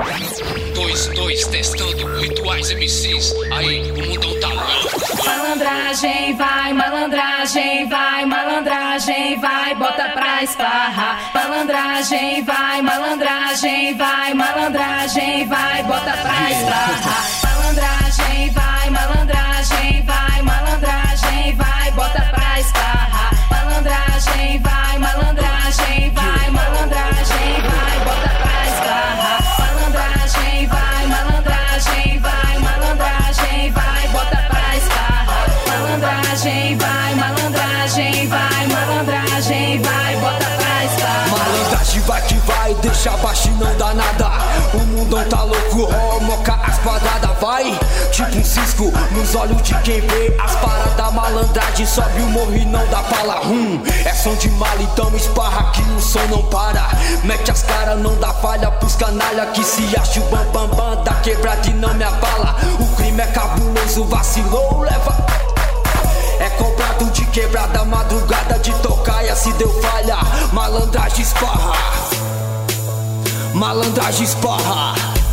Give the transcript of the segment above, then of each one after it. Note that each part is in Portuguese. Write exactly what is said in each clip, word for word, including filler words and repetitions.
Dois, dois, testando, rituais M Cs. Aí, o mundão tá louco. Malandragem vai, malandragem vai, malandragem vai, bota pra esparrar. Malandragem vai, malandragem vai, malandragem vai, bota pra esparrar. Malandragem vai, malandragem vai, malandragem vai, bota pra esparrar. Malandragem vai, malandragem vai, malandragem vai, bota pra esparrar. Malandragem vai, malandragem vai, malandragem vai, bota pra esparrar. Malandragem vai, malandragem vai, malandragem vai, bota pra esparrar. Malandragem vai que vai, deixa baixo e não dá nada. O mundão tá louco, ó, moca as quadradas, vai. Tipo um cisco nos olhos de quem vê as paradas. Malandragem sobe o morro e não dá fala. Hum, é som de mala, então esparra que o som não para. Mete as caras, não dá falha pros canalha que se acha o bam bam bam da quebrada e não me abala. O crime é cabuloso, vacilou, leva. É comprado de quebrada, madrugada de tocaia. Se deu falha, malandragem esparra. Malandragem esparra.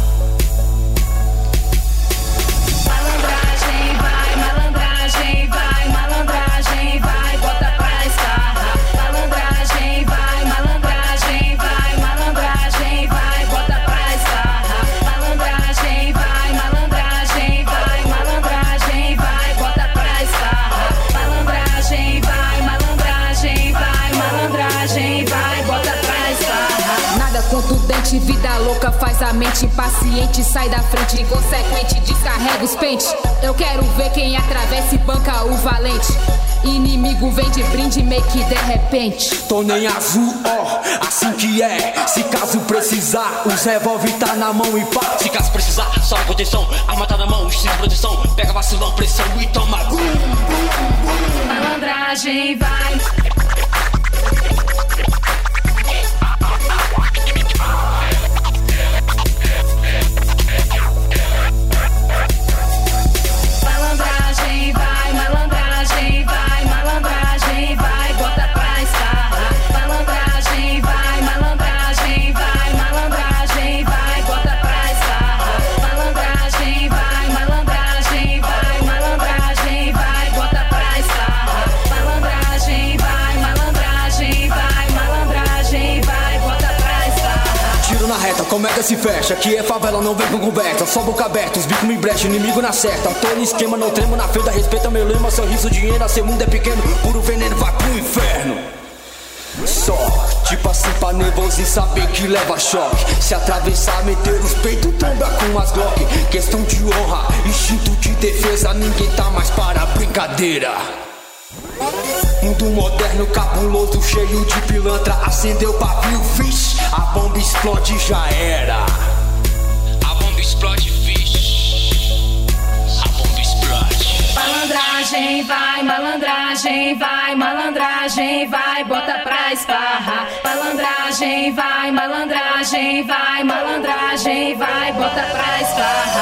Malandragem vai, malandragem vai, malandragem vai, bota pra esparrar. Malandragem vai, malandragem vai, malandragem vai, bota pra esparrar. Malandragem vai, malandragem vai, malandragem vai, bota pra esparrar. Malandragem vai, malandragem vai, malandragem vai, bota pra esparrar. Nada contundente, vida louca faz a mente impaciente. Sai da frente, inconsequente, descarrega os pentes. Eu quero ver quem atravessa e banca o valente. Inimigo vem de brinde, meio que de repente. Tô nem azul, ó, assim que é. Se caso precisar, os revólver tá na mão e pá. Se caso precisar, só na proteção. Arma tá na mão, sem proteção. Pega vacilão, pressão e toma. Malandragem vai. Malandragem vai, malandragem vai, malandragem vai, bota pra esparrar. Malandragem vai, malandragem vai, malandragem vai, bota pra esparrar. Malandragem vai, malandragem vai, malandragem vai, bota pra esparrar. Malandragem vai, malandragem vai, malandragem vai, bota pra esparrar. Tiro na reta, comédia se fecha. Aqui é favela, não vem com conversa. Só boca aberta, os bicos me brecham, inimigo na certa. Tô no esquema, não tremo na fenda. Respeita meu lema, sorriso, dinheiro. Seu mundo é pequeno, puro veneno, vai pro inferno. Só, tipo assim pra nervoso saber que leva choque. Se atravessar, meter os peitos, tromba com as Glock. Questão de honra, instinto de defesa. Ninguém tá mais para brincadeira. Mundo moderno, cabuloso, cheio de pilantra. Acendeu o pavio, fish. A bomba explode, já era. A bomba explode, fish. A bomba explode. Malandragem vai, malandragem vai, malandragem vai, bota pra esparrar. Malandragem vai, malandragem vai, malandragem vai, bota pra esparrar.